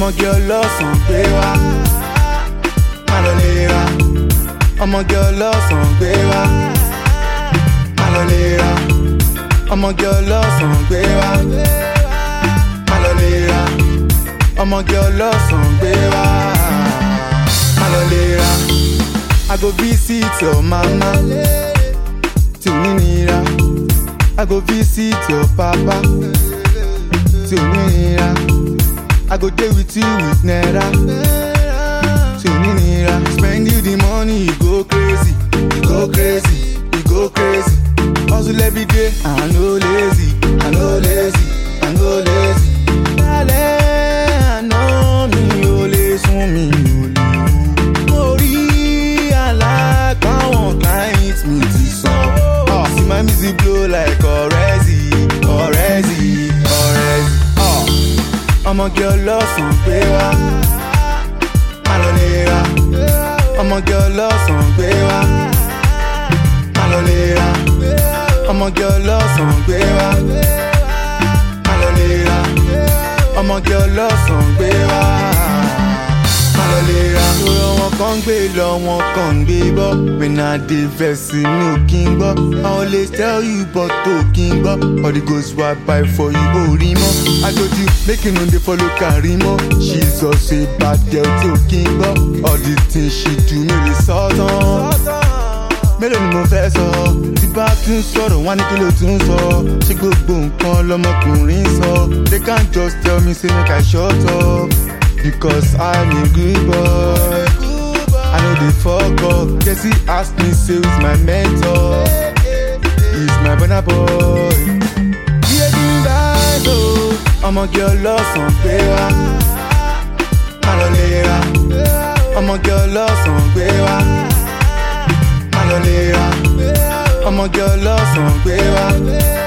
ọmọge ọlọ́sàn gbé wá má lọ lè ra ọmọge ọlọ́sàn gbé wá má lọ lè ra ọmọge ọlọ́sàn gbé wá má lọ lè ra ọmọge ọlọ́sàn gbé wá má lọ lè ra. I go visit your mama till nira. I go visit your papa till nira. I go dey with you with naira till nira. Spend you the money, you go crazy, you go crazy, you go crazy. Hustle every day, I no lazy, I no lazy, I no lazy. Darling, I know me, ole sun mi ole. Like I want clients me to song. See my music blow like already. Ọmọge ọlọ́sàn gbé wá má lọ lè ra ọmọge ọlọ́sàn gbé wá má lọ lè ra ọmọge ọlọ́sàn gbé wá má lọ lè ra ọmọge ọlọ́sàn gbé wá má lọ lè ra. Ọ̀rọ̀ wọn kàn gbé lọ wọn kàn gbé bọ́ when I dey vex mi ò kí n gbọ́. I always tell you but tó kí n gbọ́. All the ghost wa buy for you ò rí mọ́. I told you make you no dey follow carry mọ́. She's also a bad girl tí ò kí n gbọ́. All the things she do mi lè sọ tán. Mélòó ni mo fẹ́ sọ? Tí bá tún sọ̀rọ̀ wá ní kí ló tún sọ? Ṣé gbogbo nǹkan lọmọkùnrin sọ? They can't just tell me say make I shut up. Because I'm a good boy, I know they fuck up. Jesse asked me, say who's my mentor? He's my banana boy. Yeah, you guys, oh, ọmọge ọlọ́sàn gbé wá má lọ lè ra ọmọge ọlọ́sàn gbé wá má lọ lè ra ọmọge ọlọ́sàn gbé wá.